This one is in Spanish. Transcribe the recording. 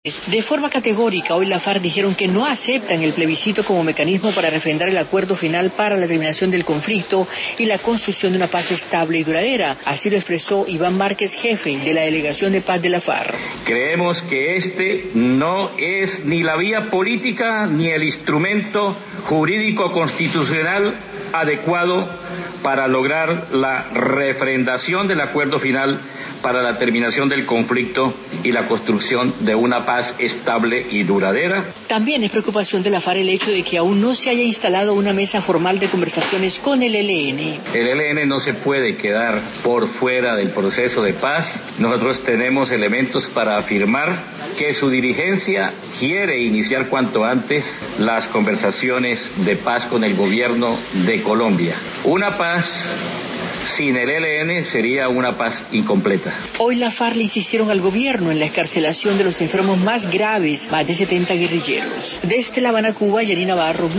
De forma categórica, hoy la FARC dijeron que no aceptan el plebiscito como mecanismo para refrendar el acuerdo final para la terminación del conflicto y la construcción de una paz estable y duradera. Así lo expresó Iván Márquez, jefe de la Delegación de Paz de la FARC. Creemos que este no es ni la vía política ni el instrumento jurídico constitucional adecuado para lograr la refrendación del acuerdo final para la terminación del conflicto y la construcción de una paz estable y duradera. También es preocupación de la FARC el hecho de que aún no se haya instalado una mesa formal de conversaciones con el ELN. El ELN no se puede quedar por fuera del proceso de paz. Nosotros tenemos elementos para afirmar que su dirigencia quiere iniciar cuanto antes las conversaciones de paz con el gobierno de Colombia. Una paz sin el ELN sería una paz incompleta. Hoy la FARC le insistieron al gobierno en la excarcelación de los enfermos más graves, más de 70 guerrilleros. Desde La Habana, Cuba, Yanina Navarro.